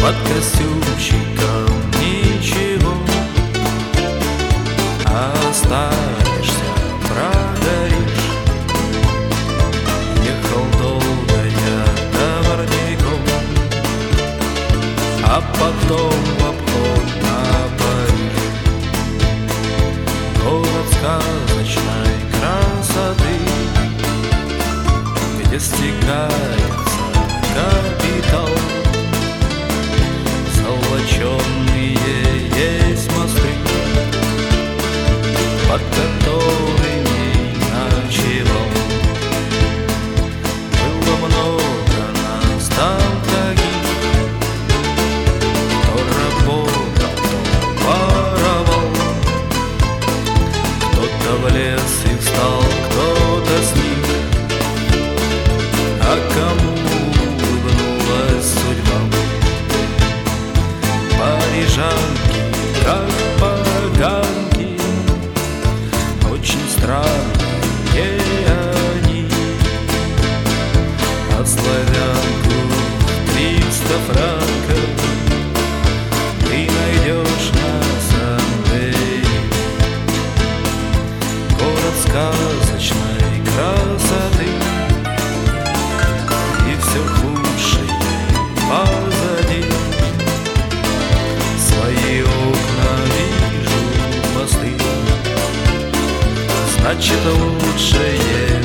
под костюмчиком ничего, останешься, прогоришь. Ехал долго я товарником, а потом в обход на Париж. Город сказочной красоты, где стекается капитал. Золоченые есть мосты, под которыми ночевал. Было много нас там таких, кто работал, кто воровал. Кто-то в лес и встал, кто-то сник, а кому улыбнулась судьба. Парижанки, как поганки, очень странные они. А славянку 300 франков ты найдешь на Сандере. Город сказочной красоты, и все худшее позади. Свои окна вижу, мосты, значит лучшее